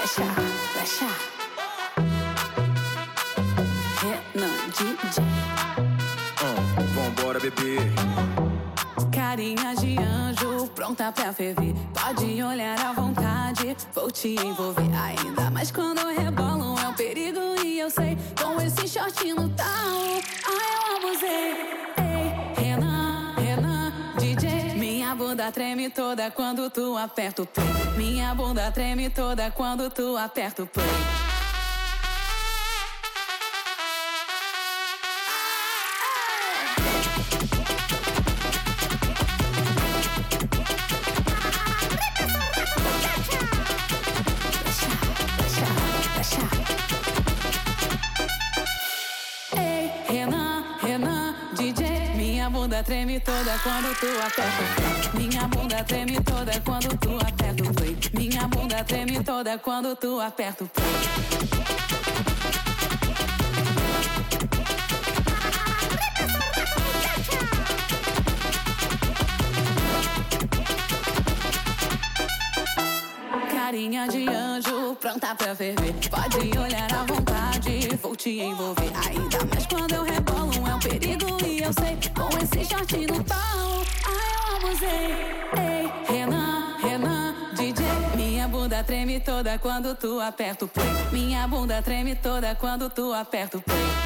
Deixa. Renan DJ. Vambora, bebê. Carinha de anjo, pronta pra ferver. Pode olhar à vontade, vou te envolver. Ainda mais quando rebolam, é um perigo e eu sei. Com esse short no tal, eu abusei. Ei, Renan DJ. Minha bunda treme toda quando tu aperta o play. Minha bunda treme toda quando tu aperta o play. Renan DJ. Minha bunda treme toda quando tu aperta o play. Minha bunda treme toda quando tu aperta o play. Minha bunda treme toda quando tu aperta o play. Carinha de anjo, pronta pra ferver. Pode olhar à vontade, vou te envolver. Ainda mais quando eu rebolo, é um perigo e eu sei. Com esse short no pau, eu abusei. Ei, Renan DJ. Minha bunda treme toda quando tu aperta o play. Minha bunda treme toda quando tu aperta o play.